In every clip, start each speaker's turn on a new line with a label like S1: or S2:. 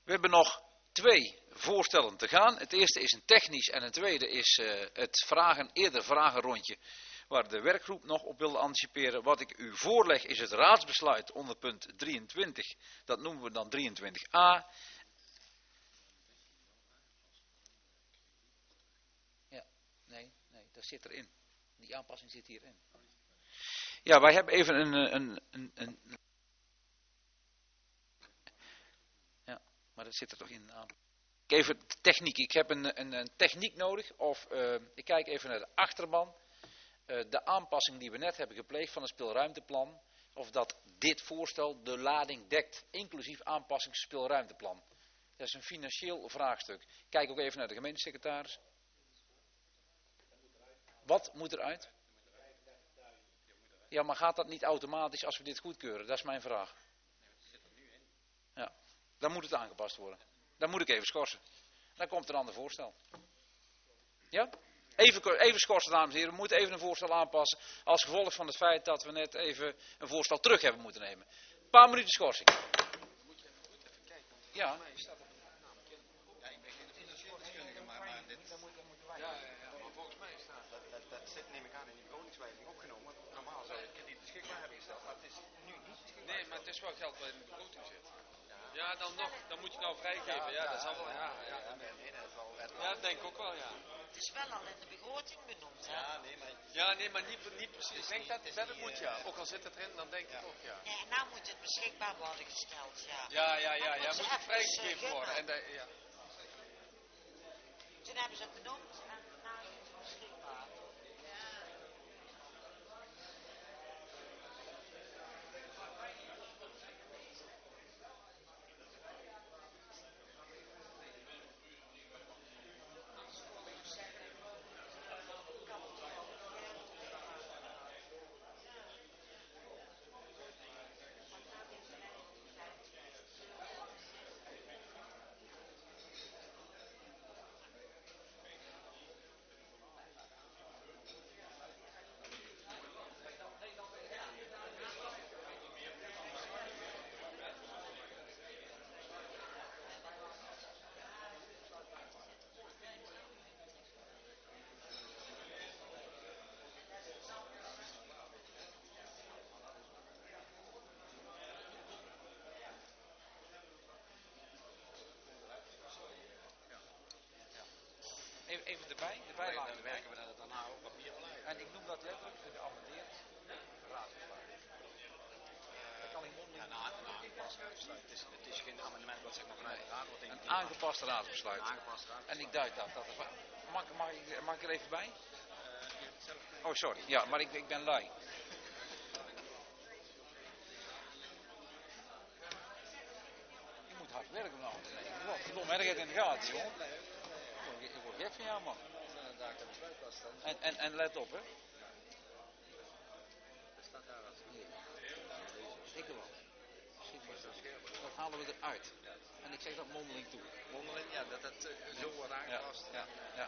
S1: We hebben nog 2 voorstellen te gaan. Het eerste is een technisch en het tweede is het eerder vragenrondje waar de werkgroep nog op wilde anticiperen. Wat ik u voorleg is het raadsbesluit onder punt 23. Dat noemen we dan 23a. Ja, nee, dat zit erin. Die aanpassing zit hierin. Ja, wij hebben even een ja, maar dat zit er toch in aan. Even techniek. Ik heb een techniek nodig. Of ik kijk even naar de achterban. De aanpassing die we net hebben gepleegd van het speelruimteplan. Of dat dit voorstel de lading dekt. Inclusief aanpassing speelruimteplan. Dat is een financieel vraagstuk. Kijk ook even naar de gemeentesecretaris. Wat moet eruit? Ja, maar gaat dat niet automatisch als we dit goedkeuren? Dat is mijn vraag. Ja, dan moet het aangepast worden. Dan moet ik even schorsen. Dan komt er een ander voorstel. Ja? Even schorsen, dames en heren. We moeten even een voorstel aanpassen. Als gevolg van het feit dat we net even een voorstel terug hebben moeten nemen. Een paar minuten schorsing.
S2: Moet je even goed even kijken.
S1: Ja.
S2: Ja, ik ben geen financieel deskundige, maar dit... maar volgens mij staat dat zit, neem ik aan, in die begrotingswijziging opgenomen. Normaal zou je het krediet beschikbaar hebben gesteld, maar het is nu niet beschikbaar.
S3: Nee, maar het is wel geld wat in de begroting zit. Ja, dan moet je nou vrijgeven. Ja, dat zal wel. Ja, dat denk ik ook wel, ja.
S4: Het is wel al in de begroting benoemd, hè?
S3: Nee, maar niet precies. Ik denk dat het moet, ja. Ook al zit het erin, dan denk ik ook, ja.
S4: Nee, en nou moet het beschikbaar worden gesteld, ja.
S3: Ja, moet het vrijgegeven worden. En ja.
S4: Toen hebben ze het benoemd en nou is het beschikbaar.
S1: Even de bijlage.
S2: Dan werken we dat daarna op papier blijven.
S1: En ik noem dat letterlijk geamendeerd raadsbesluit. Dat kan ik mondeling
S2: Het is geen amendement wat zeg maar vanuit de raad wordt
S1: een aangepast raadsbesluit. En ik duid dat. Mag ik er even bij? Oh, sorry. Ja, maar ik ben lui. Je moet hard werken vanavond. Wat verdomme, heb je het in de gaten, jongen? Ik word gek van jou, man. En let op, hè. Ik wel. Dat halen we eruit. En ik zeg dat mondeling toe.
S2: Mondeling, ja, dat zo wordt aangepast.
S1: Ja.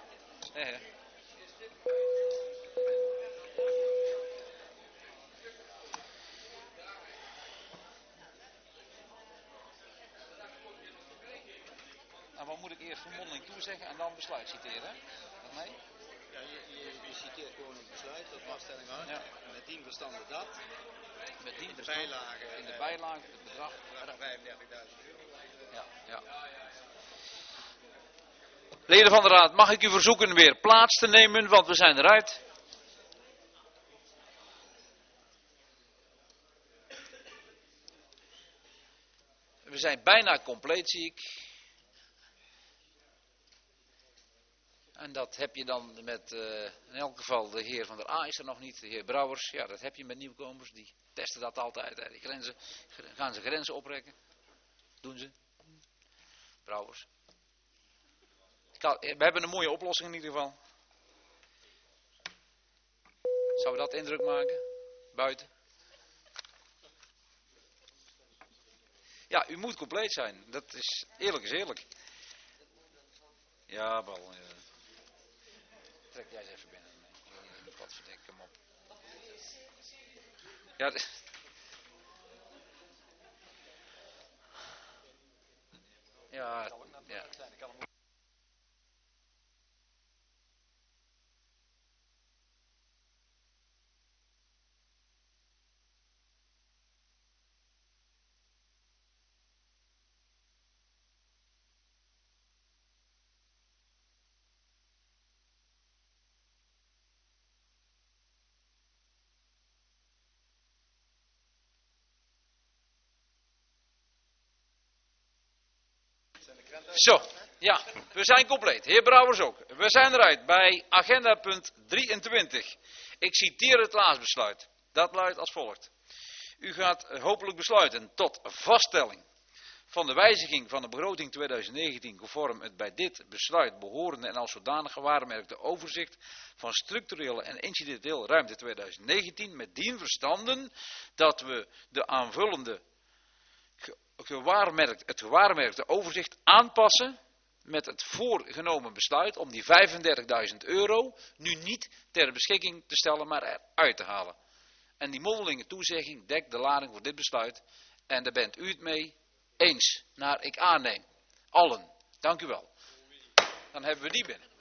S1: Nou, wat moet ik eerst van mondeling toezeggen en dan besluit citeren? Nee?
S2: Ja, je citeert gewoon een besluit, dat vaststelling uit.
S1: Ja.
S2: Met dien verstande dat.
S1: Met die
S2: In de bijlage.
S1: In de bijlage het bedrag.
S2: 35.000 euro.
S1: Ja. Leden van de raad, mag ik u verzoeken weer plaats te nemen, want we zijn eruit. We zijn bijna compleet, zie ik. En dat heb je dan met, in elk geval, de heer van der A is er nog niet, de heer Brouwers. Ja, dat heb je met nieuwkomers, die testen dat altijd. Hè. Die gaan ze grenzen oprekken. Doen ze. Brouwers. We hebben een mooie oplossing in ieder geval. Zou we dat indruk maken? Buiten? Ja, u moet compleet zijn. Dat is eerlijk. Ja, Bal. Trek jij eens even binnen. Wat verdek hem op. Ja,
S2: Dat zal ook natuurlijk
S1: ja.
S2: zijn. Ik kan hem ook...
S1: Zo, ja, we zijn compleet. Heer Brouwers ook. We zijn eruit bij agenda punt 23. Ik citeer het raadsbesluit. Dat luidt als volgt. U gaat hopelijk besluiten tot vaststelling van de wijziging van de begroting 2019 conform het bij dit besluit behorende en als zodanig gewaarmerkte overzicht van structurele en incidenteel ruimte 2019 met dien verstanden dat we de aanvullende het gewaarmerkte overzicht aanpassen met het voorgenomen besluit om die 35.000 euro nu niet ter beschikking te stellen, maar eruit te halen. En die mondelinge toezegging dekt de lading voor dit besluit en daar bent u het mee eens, naar ik aanneem. Allen, dank u wel. Dan hebben we die binnen.